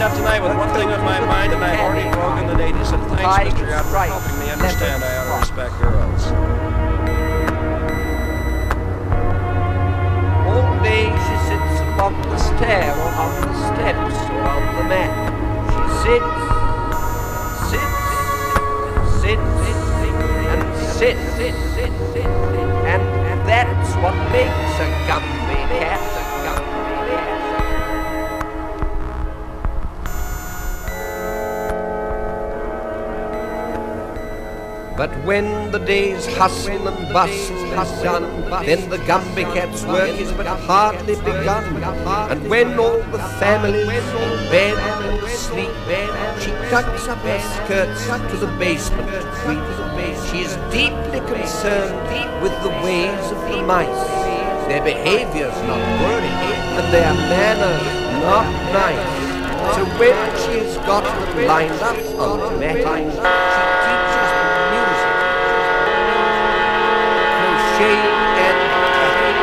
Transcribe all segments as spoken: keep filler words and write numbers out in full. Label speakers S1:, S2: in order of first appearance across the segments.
S1: up tonight with one thing on my mind, and I've already broken the date. He said, thanks, Mister God, for helping me understand I ought to respect girls.
S2: All day she sits upon the stair or on the steps or on the mat. She sits, sits, sits, and sits, and that's what makes a Gumby cat a Gumby cat. But when the day's hustle and bustle is done, then the Gumby cat's work is but hardly begun. And when all the family's in bed and asleep, she tucks up her skirts to the basement to creep. She is deeply concerned with the ways of the mice. Their behavior's not good, and their manners not nice. So when she has got them lined up on matting, she teaches them music, crochet and tatting.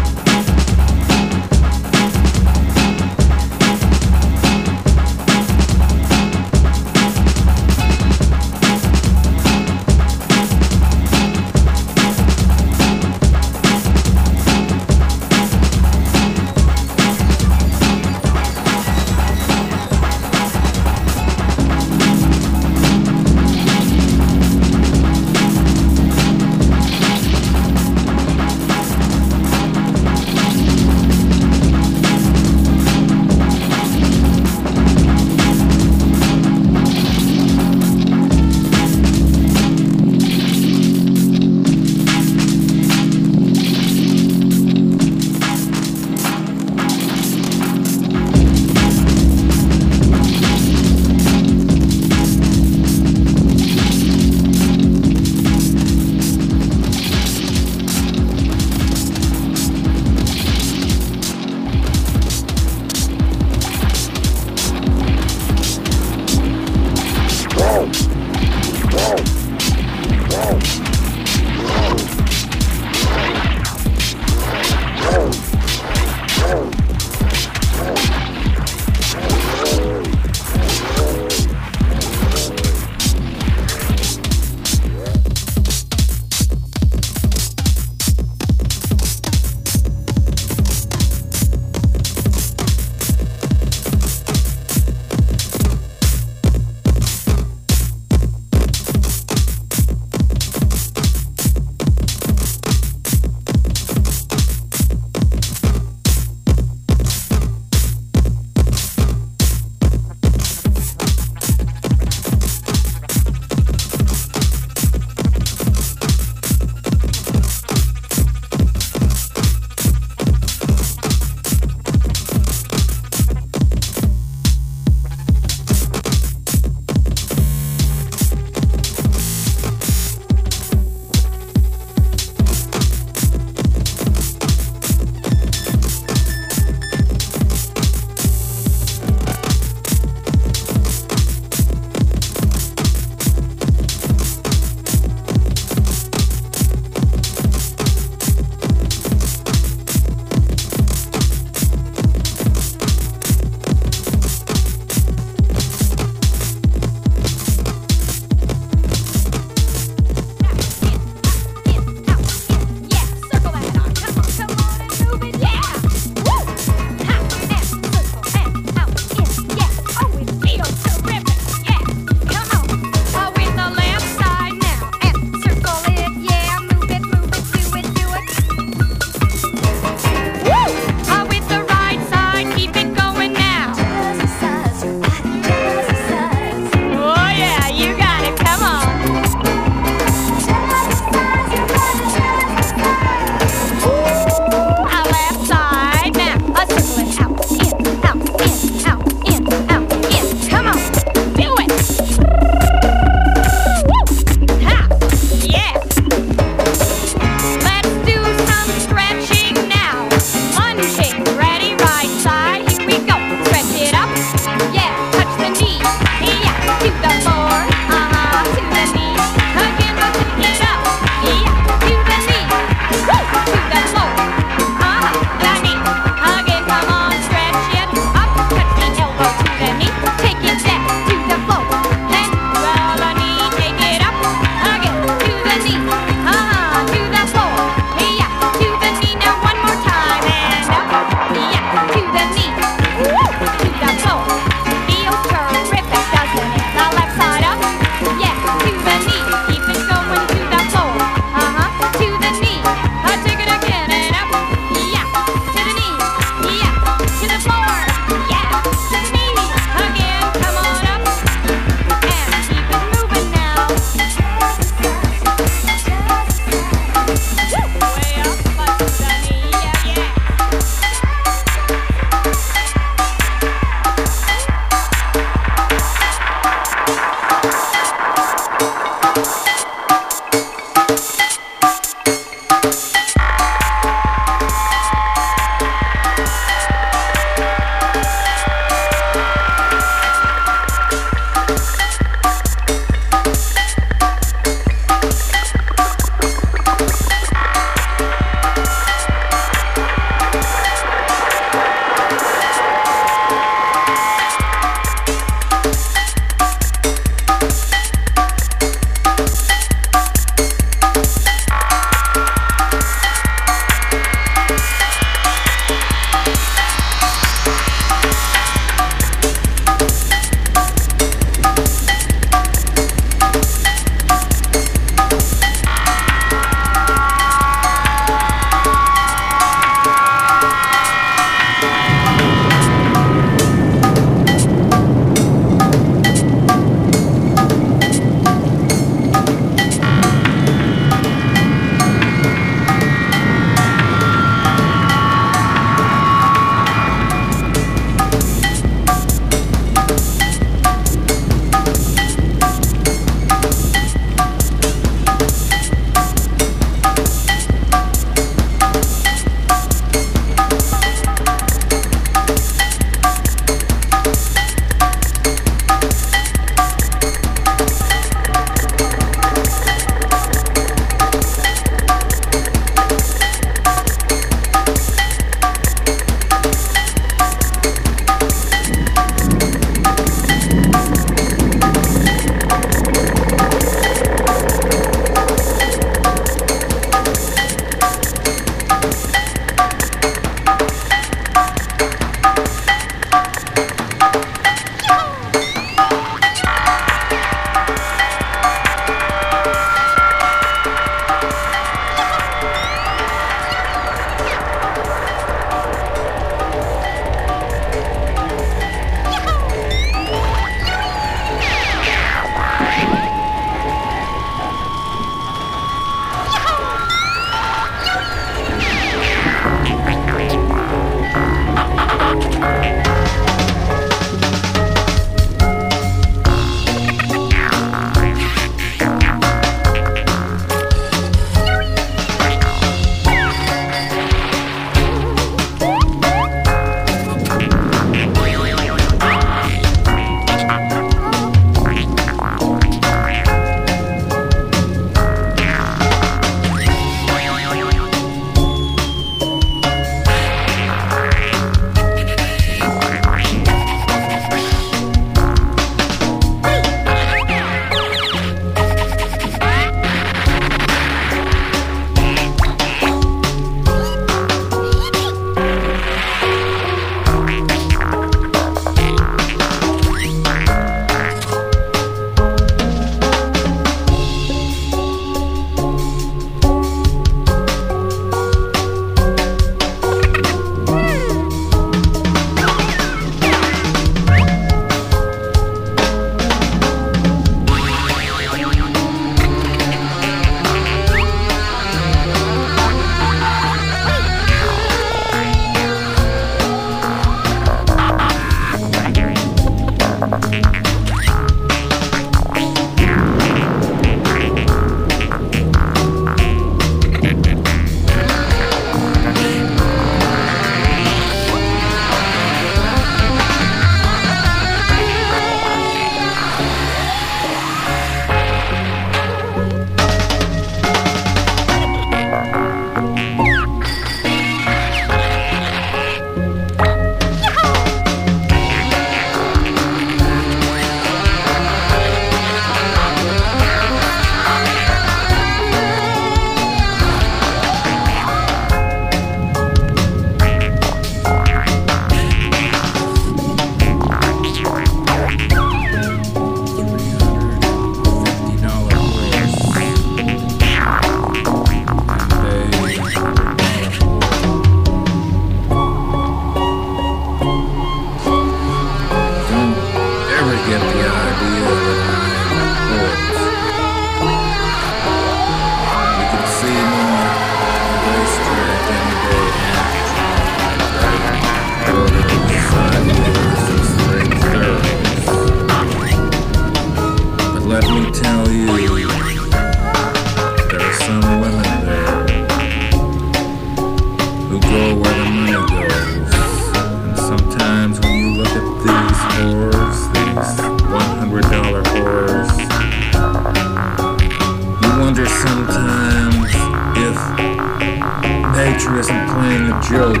S3: she isn't playing a joke,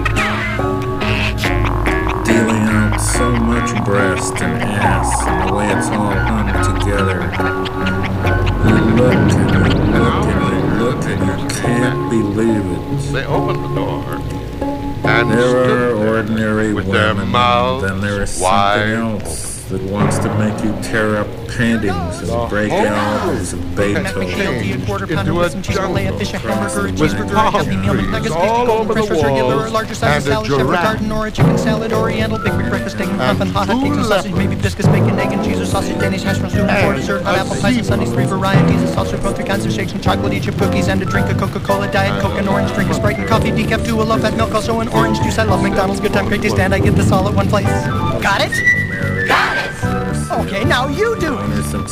S3: dealing out so much breast and ass and the way it's all hung together. You look and you look and you look and you can't believe it.
S4: They opened the door. And
S3: there are
S4: there
S3: ordinary
S4: with
S3: women,
S4: their mouths
S3: then there is
S4: wide
S3: something else that wants to make you tear up paintings and break albums of Beethoven
S4: into a jungle
S5: fish, a hamburger, a
S4: with
S5: cheeseburger,
S4: palm
S5: a happy meal,
S4: trees
S5: McNuggets,
S4: all
S5: bacon,
S4: over
S5: French
S4: the
S5: toast, regular,
S4: walls,
S5: larger size
S4: and a
S5: salad, shepherd
S4: giraffe.
S5: garden, or a chicken salad, oriental, big breakfast, steak and muffin, hot hot cakes and sausage, maybe biscuits, bacon, egg and cheese, or sausage, Danish hash brown, soup, for dessert, hot apple pies and sundaes, three varieties of salsa, both three kinds of shakes and chocolate, each of cookies, and a drink of Coca-Cola, Diet Coke, an orange drink, a Sprite and coffee, decaf, two, a low-fat milk, also an orange juice. I love McDonald's, good time, great taste, and I get this all at one place. Got it? Got it! Okay, now you do it!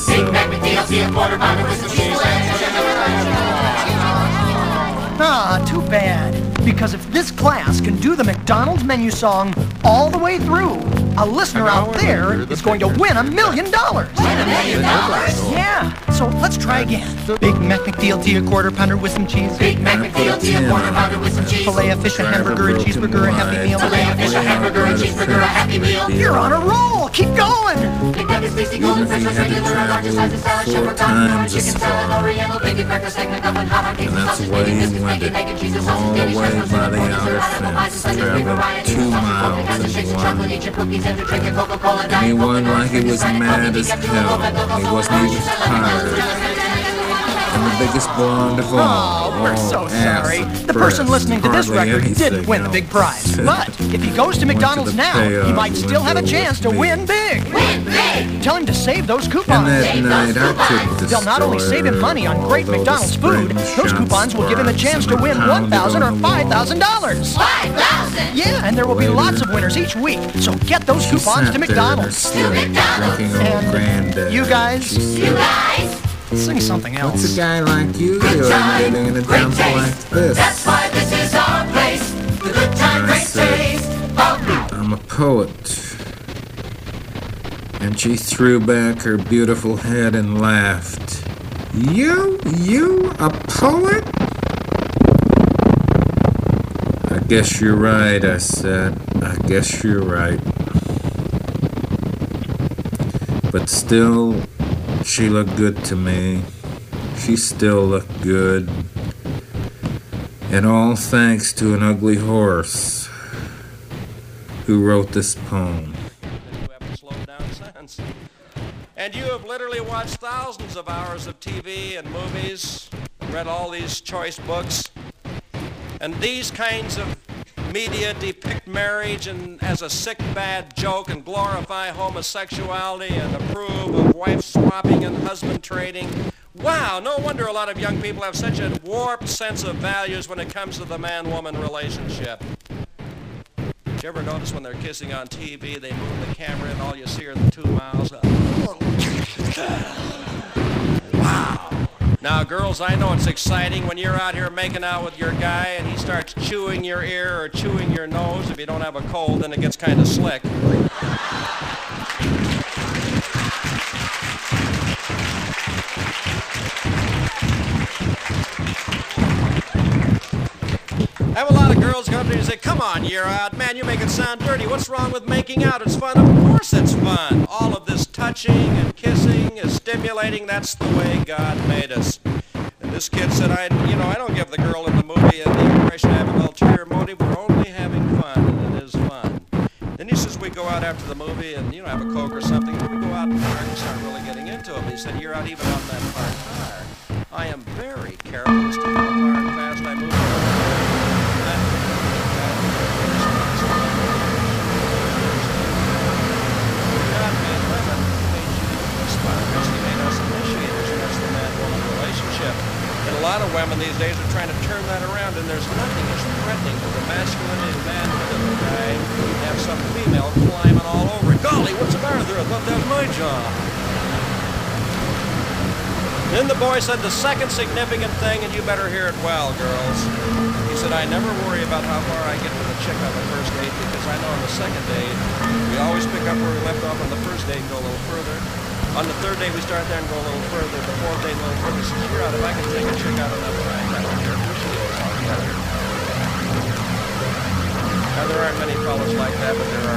S5: Ah, too bad. Because if this class can do the McDonald's menu song all the way through, a listener out there is going to win a million dollars. Win a million dollars? Yeah. So let's try again. Big Mac McDLT, a quarter pounder with some cheese. Big Mac McDLT, a quarter pounder with some cheese. Filet of fish, a hamburger, a cheeseburger, a happy meal. Filet of fish, a hamburger, a cheeseburger, a happy meal. You're on a roll. Keep going. Big Mac is tasty, golden French fries, regular, larger size of salad, shepherd garden, chicken salad, oriental, bacon breakfast, egg McMuffin, hot hot cakes and sausage, bacon biscuits, bacon, egg and cheese, sausage, Danish hash brown,
S3: by the
S5: soup,
S3: outer fence, traveling two miles in one. And he won like he was mad as hell. He wasn't even tired. And the biggest blonde of all.
S5: Oh, we're so
S3: all ass
S5: sorry.
S3: and
S5: The person
S3: breasts,
S5: listening to this
S3: hardly
S5: record didn't
S3: anything
S5: win the big prize.
S3: else.
S5: But if he goes to
S3: Went to
S5: McDonald's
S3: the
S5: now, he
S3: payoff
S5: might still have a
S3: window
S5: chance to
S3: with me.
S5: win big. Win big! Tell him to save those
S3: And
S5: coupons.
S3: that
S5: Save
S3: night
S5: those
S3: I
S5: coupons.
S3: could
S5: They'll not only save him money on great McDonald's food, those coupons will give him a chance to win one thousand dollars or five thousand dollars. five thousand dollars? Yeah, and there will be lots of winners each week. So get those coupons to McDonald's.
S3: To McDonald's.
S5: And you guys, you guys, sing something else.
S3: What's a guy like you doing in a dump like this?
S6: That's why this is our place. The good time,
S3: I
S6: great
S3: said,
S6: taste.
S3: I'm a poet. And she threw back her beautiful head and laughed. You? You? A poet? I guess you're right, I said. I guess you're right. But still, she looked good to me. She still looked good. And all thanks to an ugly horse who wrote this poem.
S1: You haven't slowed down since. And you have literally watched thousands of hours of T V and movies, read all these choice books. And these kinds of media depict marriage and as a sick, bad joke and glorify homosexuality and approve of wife swapping and husband trading. Wow, no wonder a lot of young people have such a warped sense of values when it comes to the man-woman relationship. Did you ever notice when they're kissing on T V, they move the camera and all you see are the two mouths? Wow. Now, girls, I know it's exciting when you're out here making out with your guy and he starts chewing your ear or chewing your nose. If you don't have a cold, then it gets kind of slick. I have a lot of girls come to me and say, come on, you're out. Man, you make it sound dirty. What's wrong with making out? It's fun. Of course it's fun. All of this touching and kissing is stimulating. That's the way God made us. And this kid said, I, you know, I don't give the girl in the movie the impression I have an ulterior motive. We're only having fun, and it is fun. Then he says, we go out after the movie and, you know, have a Coke or something. Then we go out in the park and start really getting into it. He said, you're out even out in that parked car. I am very careful as to how far and fast I move. And a lot of women these days are trying to turn that around, and there's nothing as threatening to the masculinity and manhood of a guy to have some female climbing all over it. Golly, what's the matter there? I thought that was my job. Then the boy said the second significant thing, and you better hear it well, girls. He said, I never worry about how far I get with a chick on the first date, because I know on the second date, we always pick up where we left off on the first date and go a little further. On the third day, we start there and go a little further. The fourth day, a little further. He says, you're out. If I can take a chick out of that track, I don't care who she is. I'll get her.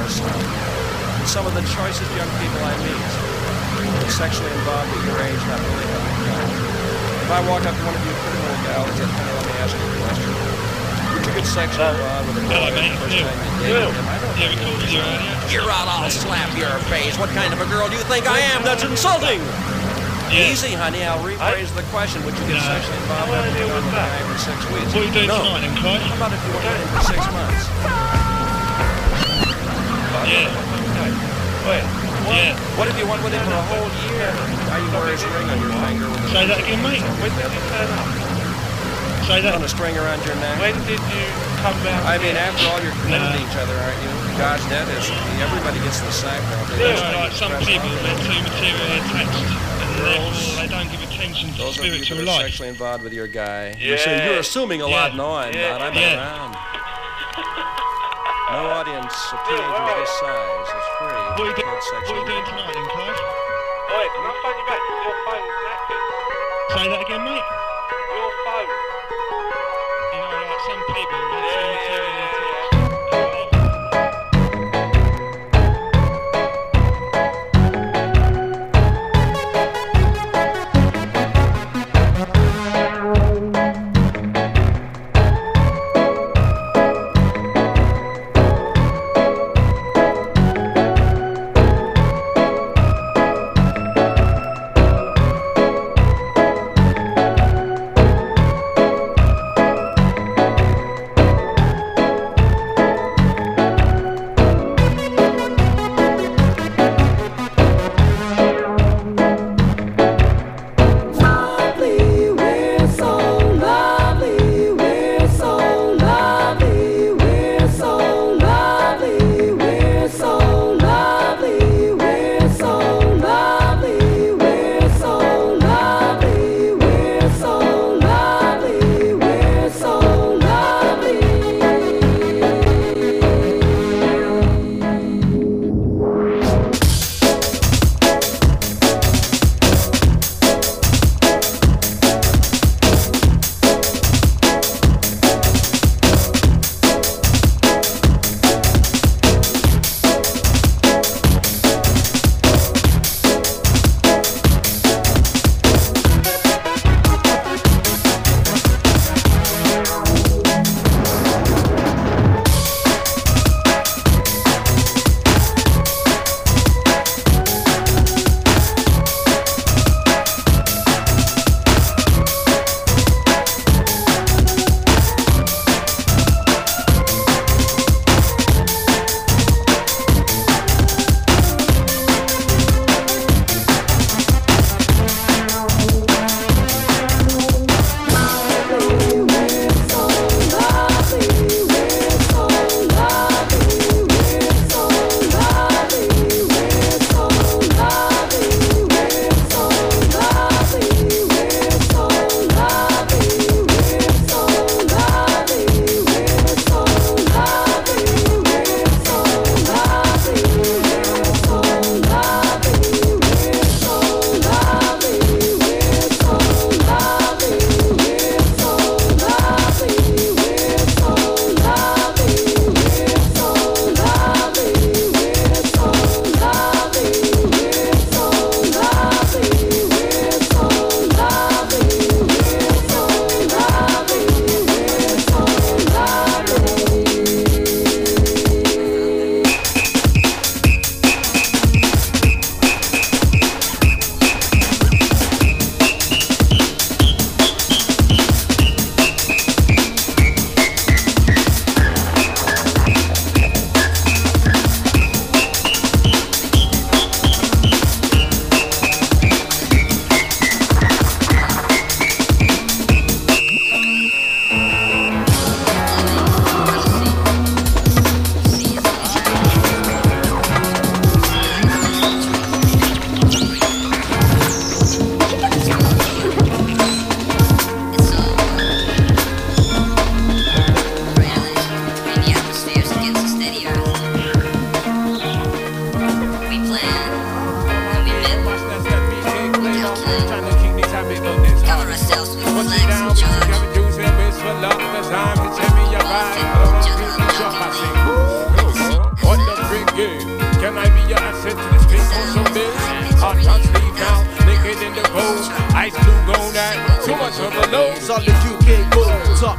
S1: some. And some of the choicest young people I meet are sexually involved at your age, not really having fun. If I walk up to one of you pretty little gals, that kind of let me ask you a question. Would you get sexually involved with a boy the first time you dated him? I don't
S7: Yeah, we called you earlier.
S1: You're out, I'll slap your face. What kind of a girl do you think I am? That's insulting.
S7: Yeah.
S1: Easy, honey. I'll rephrase the question. Would you get
S7: No.
S1: sexually involved after you've gone with a guy for six weeks?
S7: What are you doing
S1: no.
S7: tonight then, Clyde?
S1: How about if you went with him for six months?
S7: Yeah.
S8: Wait,
S1: What,
S7: Yeah.
S1: what if you went with him for a whole year? Now you wear his ring on your finger with a
S7: Say that again, mate.
S8: when did you turn up?
S7: Say
S1: on
S7: that.
S1: a string around your neck.
S8: When did you come down?
S1: I mean, after all, you're committed
S7: No.
S1: to each other, aren't you? Gosh, that is. Everybody gets the sack, don't they?
S7: It's
S1: That's
S7: like some
S1: express
S7: people,
S1: love.
S7: they're too materially attached, and therefore they don't give attention to
S1: Those of you
S7: spiritual
S1: that are
S7: life.
S1: sexually involved with your guy.
S8: Yeah.
S1: So you're assuming a lot,
S7: Yeah.
S1: no, I'm
S8: Yeah.
S1: not. I've been
S7: Yeah.
S1: around. No audience of teenagers this size is free.
S7: What are you, do-
S1: Get
S7: what are
S1: sexually
S7: you doing tonight then, Clyde?
S8: Wait, can I phone you back? Your phone's knackered.
S7: Say that again, mate.
S8: Your phone.
S7: You know, like some people, they're too
S8: Yeah,
S7: materially
S8: yeah,
S7: attached.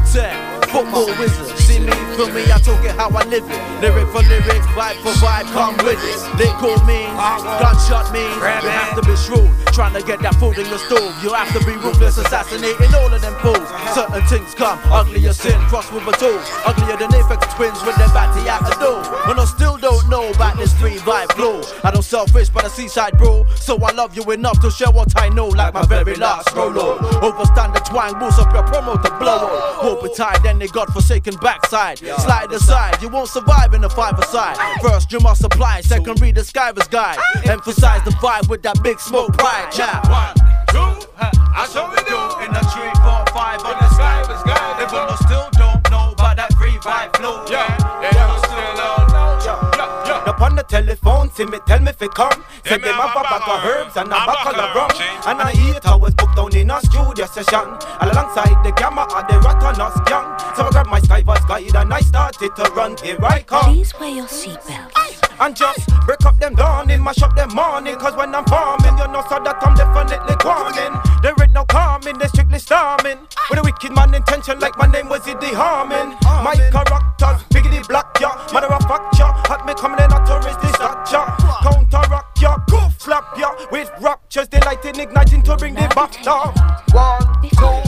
S9: tech, football wizard. See me, feel me, I talk it how I live it. Lyric for lyric, vibe for vibe, come with it. They call me, gunshot me. You have to be shrewd, trying to get that food in your stool. You have to be ruthless, assassinating all of them fools. Certain things come, ugly as sin, crossed with a tool. Uglier than Apex twins with their batty at the door. And I still don't know about this three vibe flow. I don't sell fish by the seaside, bro. So I love you enough to share what I know, like my very last rolo. Overstand the twang, boost up your promo to blow up. Hope it tied, then they godforsaken backside. Slide aside, you won't survive in the five-a-side. First you must apply, second read the Skyver's guide. Emphasize the vibe with that big smoke pride. Yeah. One, two, I show we do. In the three, four, five on the Skyver's guide. If you still don't know about that free vibe flow. Yeah, yeah, yeah, still don't know. Yeah, yeah, yeah. Up on the telephone, see me, tell me if it come. Said them have a bag of herbs and a bottle of rum. And I eat I was booked down in a studio session. Alongside the gamma and the rat on us young. So I grabbed my Skyver's guide and I started to run. Here I come.
S10: Please wear your seatbelt.
S9: And just break up them dawning, mash up them morning. Cause when I'm farming, you know so that I'm definitely calling. There ain't no calming, they strictly storming. With a wicked man intention like my name was Eddie Harmon. My character's biggity black, ya. Matter of fact, ya. Had me coming in a tourist distraction. Counteract, ya. Goof slap, ya. With raptures, delighting, igniting to bring the back down. One, two,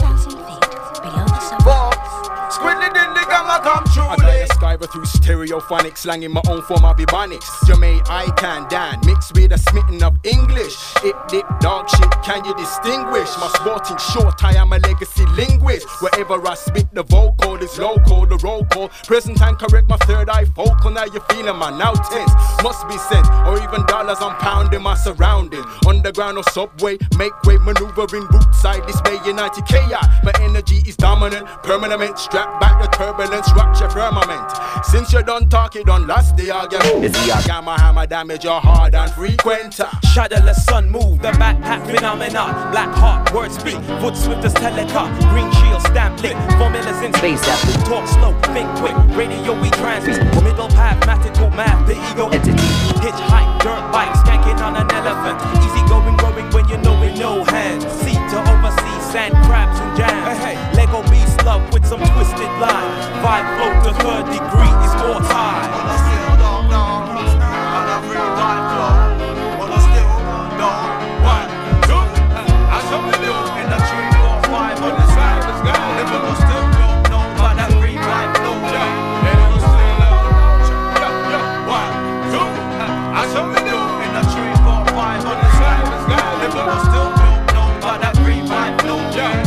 S9: four. Squidling in the gamma come true.
S11: I got a Skyver through stereophonic slang in my own form of ebonics. Jermaine, I can Dan, mixed with a smitten of English. It dip dog shit, can you distinguish? My sporting short, I am a legacy linguist. Wherever I spit, the vocal is local, the roll call. Present and correct, my third eye focal. Now you feeling my now tense. Must be cents or even dollars, I'm pounding my surrounding. Underground or subway, make way, maneuvering route side display, United K I. My energy is dominant, permanent, strap back the turbulence, rock your firmament. Since you done talk, you done lost the argument. Is the gamma hammer damage your hard and frequent?
S9: Shadowless sun move, the backpack phenomena. Black heart, word speak, foot swift as teleca. Green shield, stamp lick, formulas in space. Talk slow, think quick, radio we transmit. Middle path, mathematical math, the ego entity. Hitch hike, dirt bike, skanking on an elephant. Easy going, growing when you know with no hands. Sea to oversee, sand crabs and jams. Hey, hey. Lego beast love with some twisted line. Vibe flow to third degree is more time. But I still don't know. I'm not free vibe flow. But I still don't know. One, two, I show we do. In the three, four, five on the Skyver's guide. If you still don't know about that free vibe flow. Yeah, and you still don't know. Yeah, yeah. One, two, I show we do. In the three, four, five on the Skyver's guide. If you still don't know about that free vibe flow. Yeah.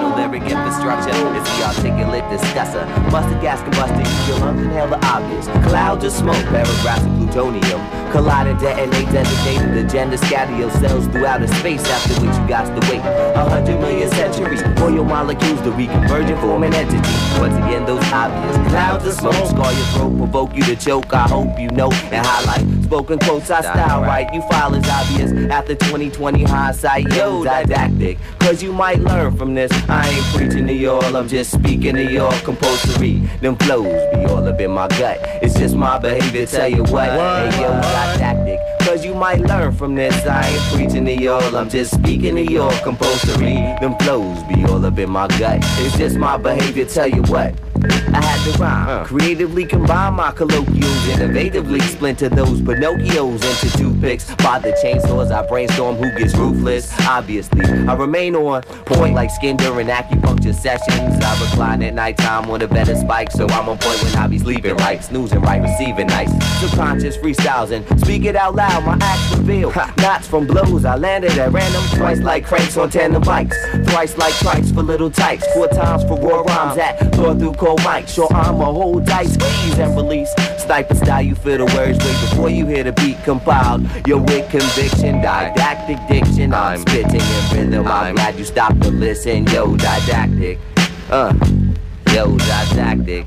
S10: model lyric infrastructure is the articulate discusser. Mustard gas combusting, your lungs inhale the obvious. Clouds of smoke, paragraphs of plutonium collide and detonate designated agenda. Scatter your cells throughout a space, after which you got to wait a hundred million centuries for your molecules to reconverge and form an entity. Once again, those obvious clouds of smoke scar your throat, provoke you to choke. I hope you know and highlight spoken quotes I style right. You file is obvious after twenty twenty hindsight. Yo, didactic, cause you might learn from this. I ain't preaching to y'all, I'm just speaking to y'all. Compulsory, them flows be all up in my gut. It's just my behavior, tell you what. Hey yo, didactic, cause you might learn from this. I ain't preaching to y'all, I'm just speaking to y'all. Compulsory, them flows be all up in my gut. It's just my behavior, tell you what. I had to rhyme, uh. creatively combine my colloquials, innovatively splinter those Pinocchios into toothpicks. By the chainsaws, I brainstorm who gets ruthless. Obviously, I remain on point like skin during acupuncture sessions. I recline at nighttime on a better spike, so I'm on point when I be sleeping right, snoozing right, receiving nice. Subconscious freestyles and speak it out loud. My acts reveal knots from blows. I landed at random twice like cranks on tandem bikes, thrice like trikes for little types, four times for raw rhymes that tore through cold mic. Sure, I'm a whole dice, squeeze and release. Sniper style, you feel the words way before you hear the beat compiled. Yo, with conviction, didactic diction. I'm spitting in rhythm. I'm glad you stopped to listen. Yo, didactic. Uh, yo, didactic.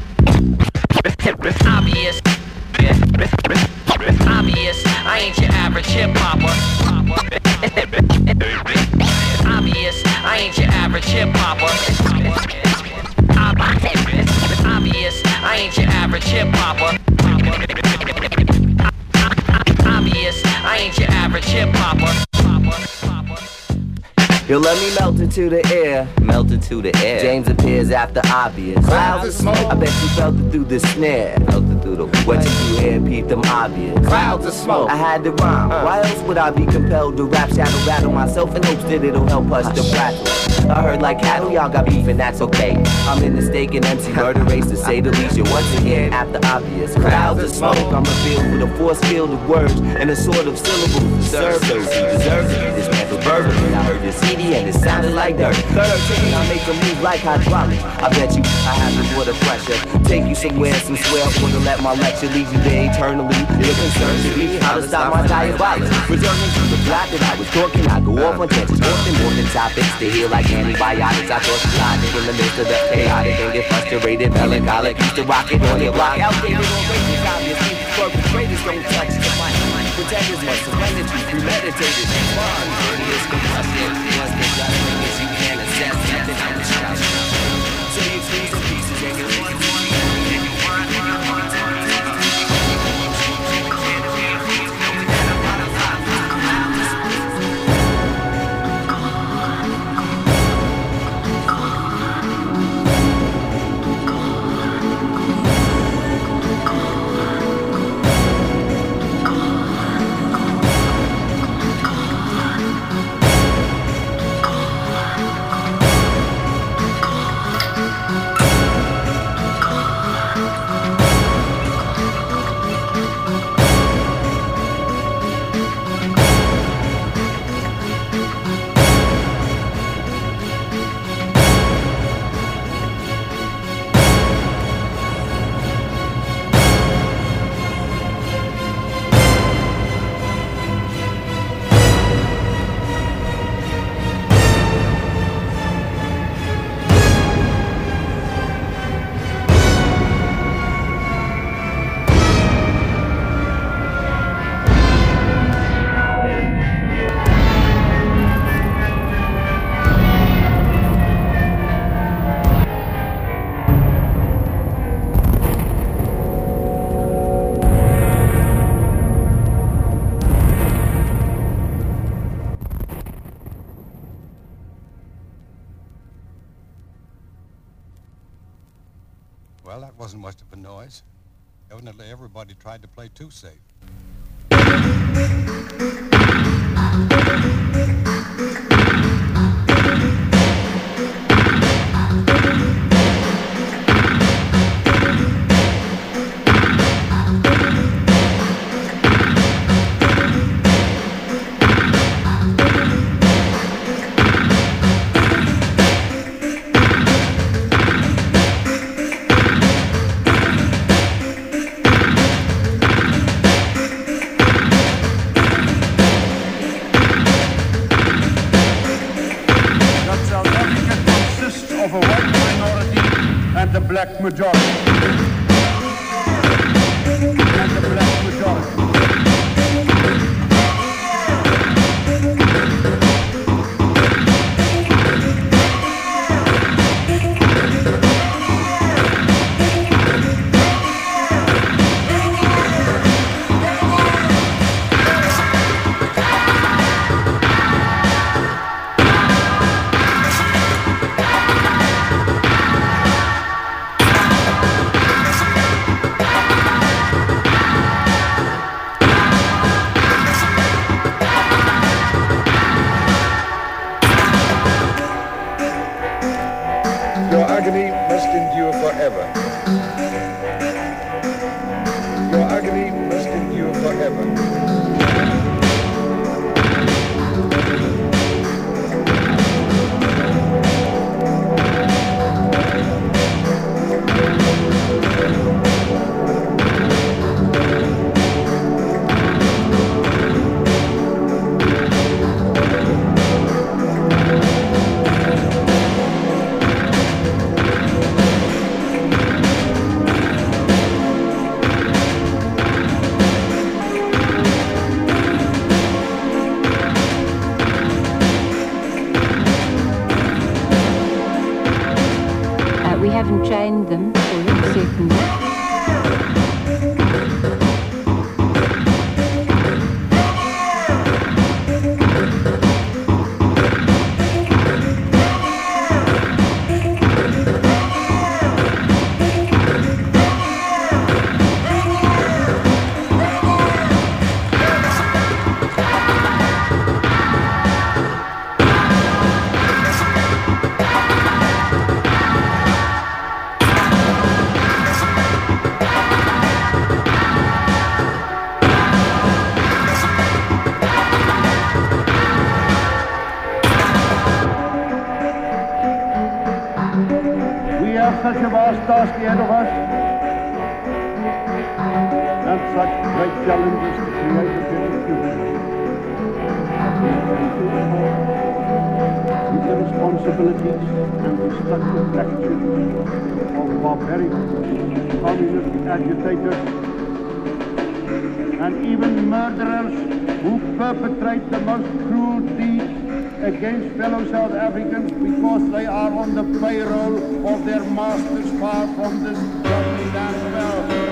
S6: Obvious. Obvious. I ain't your average hip hopper. Obvious. I ain't your average hip hopper. Obvious, I ain't your average hip hopper. Obvious, I ain't your average hip hopper.
S10: Yo, let me melt into the air, melt into the air. James appears after obvious. Clouds of smoke. I bet you felt it through the snare. Felt it through the what you do here, peep them obvious. Clouds of smoke. I had to rhyme. Uh. Why else would I be compelled to rap, shadow battle myself in hopes that it'll help us to battle? I heard like cattle, y'all got beef and that's okay. I'm in the steak and M C murder race to say the least. You're once again after obvious. Clouds of smoke. I'm revealed with a force field of words and a sort of syllables to serve those who deserve to be dismantled verbally. I heard the C D and it sounded like dirt. Thirteen, I make a move like hydraulics. I bet you I have the water pressure. Take you somewhere, some swell, wanna let my lecture leave you there eternally. You're concerned to me how to stop my diabolics. Returning to the plot that I was talking, I go off on tangents, talking more than topics to heal like antibiotics. I thought sliding in the midst of the chaotic and get frustrated, melancholic. Used to rock it on your block, outdated on races, obviously. Perpetrators don't touch the mic. Pretenders must surrender to premeditated. Fun, dirtiest combustion. Once the dust rings, you can't assess nothing on the structure. So you freeze the pieces and you want to
S12: Well, that wasn't much of a noise. Evidently, everybody tried to play too safe.
S13: of a white minority and the black majority. And the black majority.
S14: Your agony must endure forever. Your agony must endure forever.
S15: We haven't trained them for it, certainly.
S13: We have such a vast task ahead of us, and such great challenges to create a better future. With the responsibilities and destructive actions of barbaric, communist agitators, and even murderers who perpetrate the most cruel deeds against fellow South Africans because they are on the payroll of their masters far from this lovely land of ours.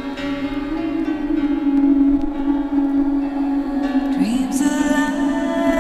S16: Dreams alive.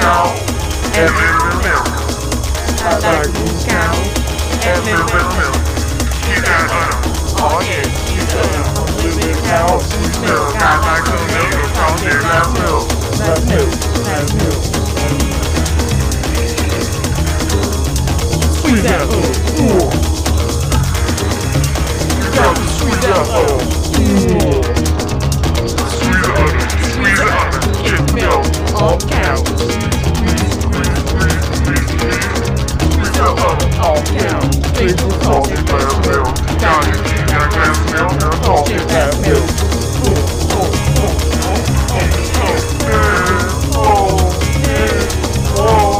S16: cow and milk and milk. I like this cow and milk and milk. She's got honey. Oh yeah, she's a little cow. She's milk. I like her milk because they love milk. Love milk. Love milk. Sweet that oh, ooh. You got the sweet that oh, ooh. Sweet honey, sweet honey, get milk, all cows. Sweet, sweet, sweet, sweet, sweet honey, all cows. People talking about milk, down in that glass milk, they're talking about milk. Oh, oh, oh, oh, oh, oh, oh, oh, oh.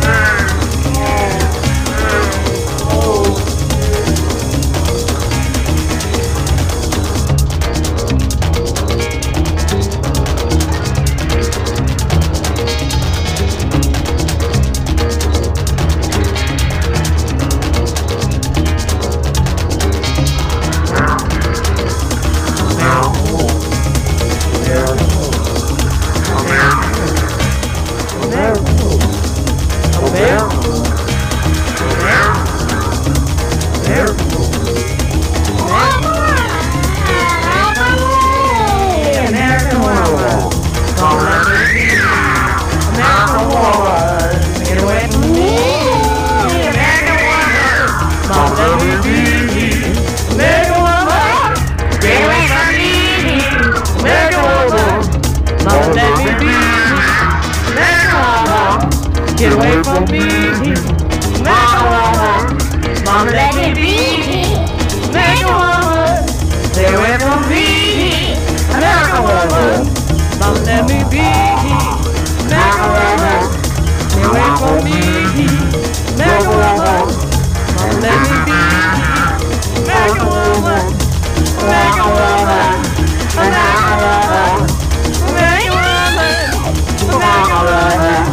S16: Get away from me, make a woman. Mama, let me be, make a woman. Stay away from me, make a woman. Mama, let me be, make a woman. Stay away from me, make a woman. Mama, let me be, make a woman, make a woman, make a woman, make a woman, make a woman.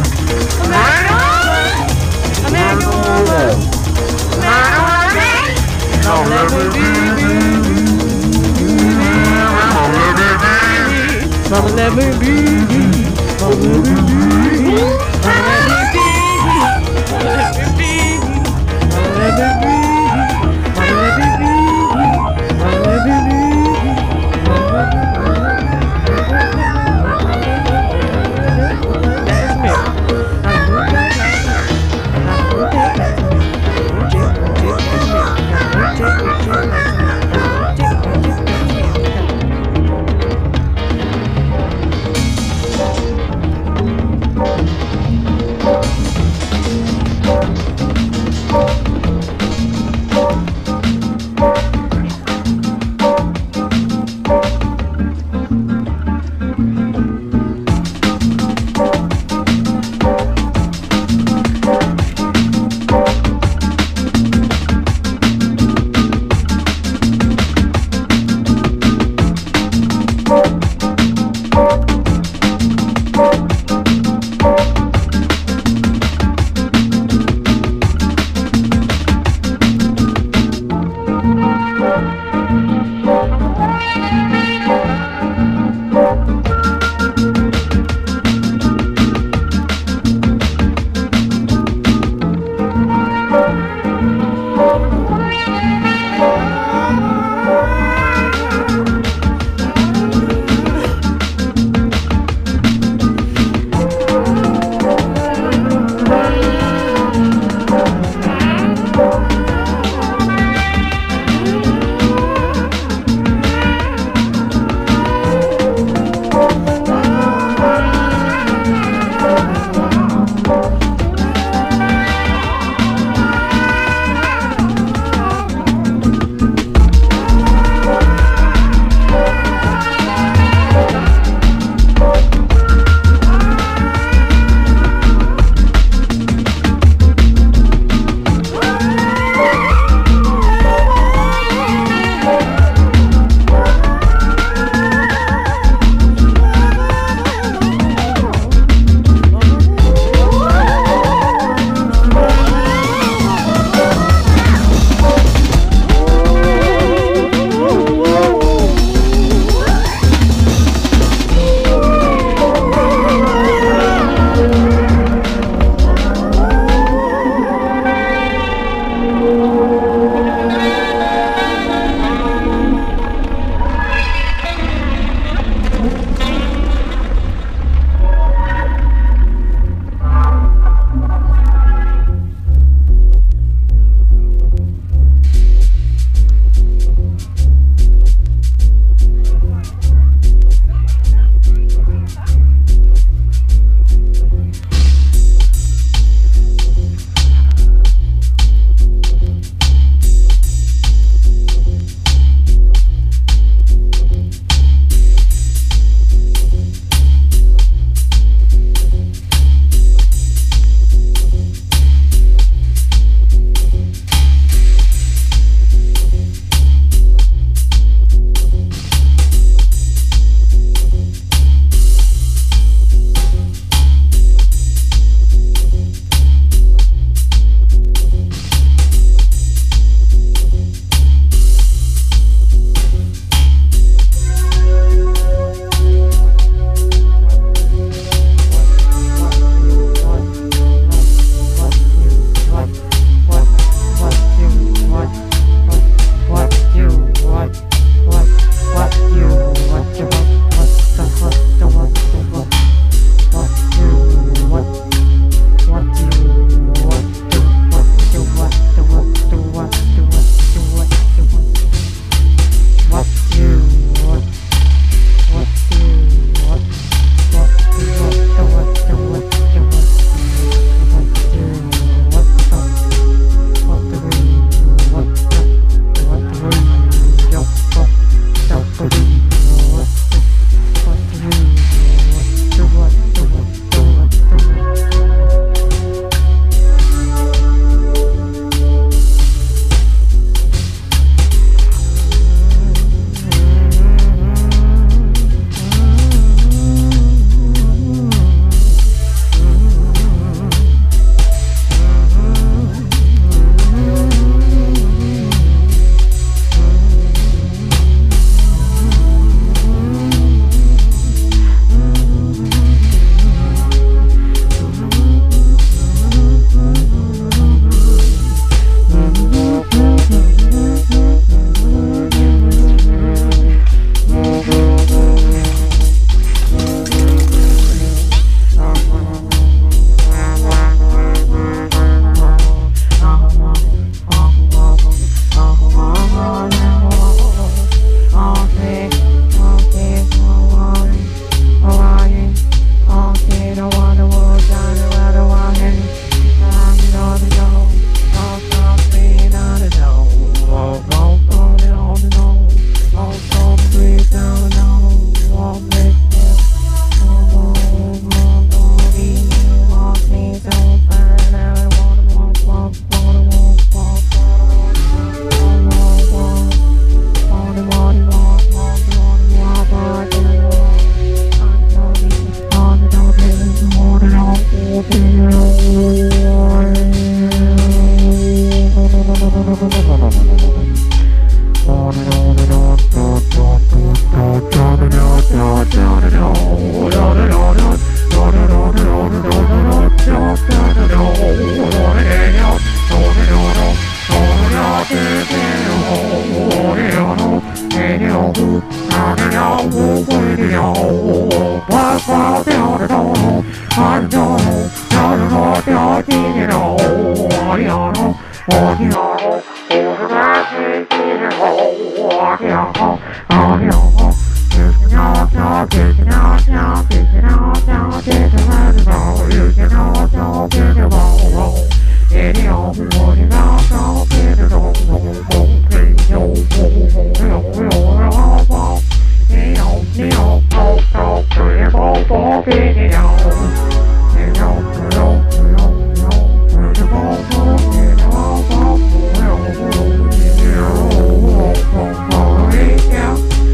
S16: Don't let me be, Mama, let me be, Mama, let me be, Yeah.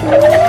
S16: Thank you.